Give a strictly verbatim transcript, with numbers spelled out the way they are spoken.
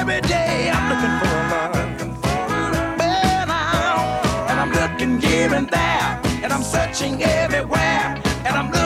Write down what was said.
every day I'm looking for a love. Man, I'm, and I'm looking here and there, and I'm searching everywhere, and I'm looking